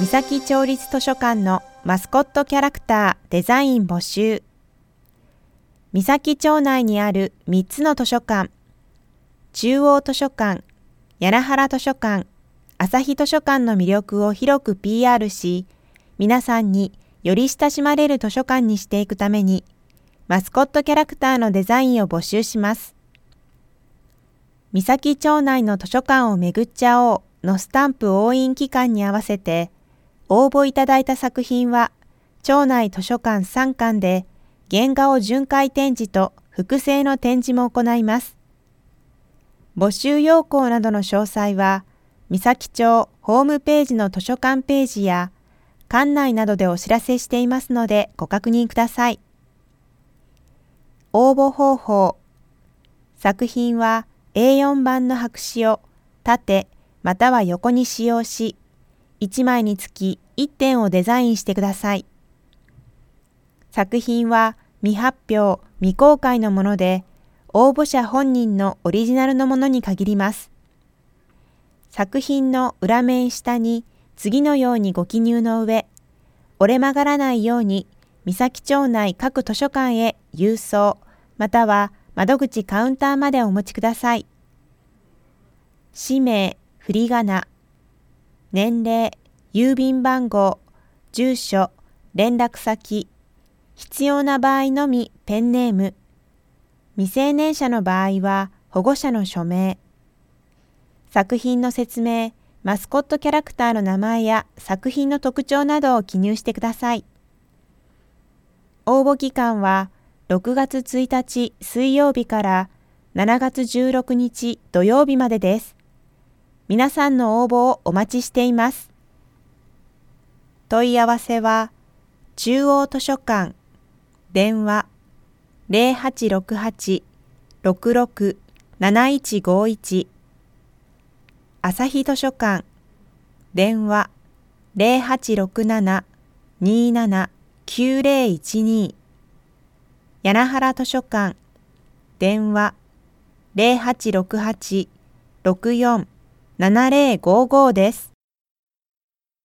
三崎町立図書館のマスコットキャラクターデザイン募集。三崎町内にある3つの図書館、中央図書館、柳原図書館、朝日図書館の魅力を広く PR し、皆さんにより親しまれる図書館にしていくために、マスコットキャラクターのデザインを募集します。三崎町内の図書館を巡っちゃおうのスタンプ押印期間に合わせて、応募いただいた作品は、町内図書館3館で原画を巡回展示と複製の展示も行います。募集要項などの詳細は、三崎町ホームページの図書館ページや、館内などでお知らせしていますのでご確認ください。応募方法。作品は A4 版の白紙を縦または横に使用し、1枚につき1点をデザインしてください。作品は未発表、未公開のもので、応募者本人のオリジナルのものに限ります。作品の裏面下に次のようにご記入の上、折れ曲がらないように三崎町内各図書館へ郵送、または窓口カウンターまでお持ちください。氏名、振り仮名、年齢、郵便番号、住所、連絡先、必要な場合のみペンネーム、未成年者の場合は保護者の署名、作品の説明、マスコットキャラクターの名前や作品の特徴などを記入してください。応募期間は6月1日水曜日から7月16日土曜日までです。皆さんの応募をお待ちしています。問い合わせは、中央図書館、電話 0868-667151、朝日図書館、電話 0867-27-9012、柳原図書館、電話 0868-647055です。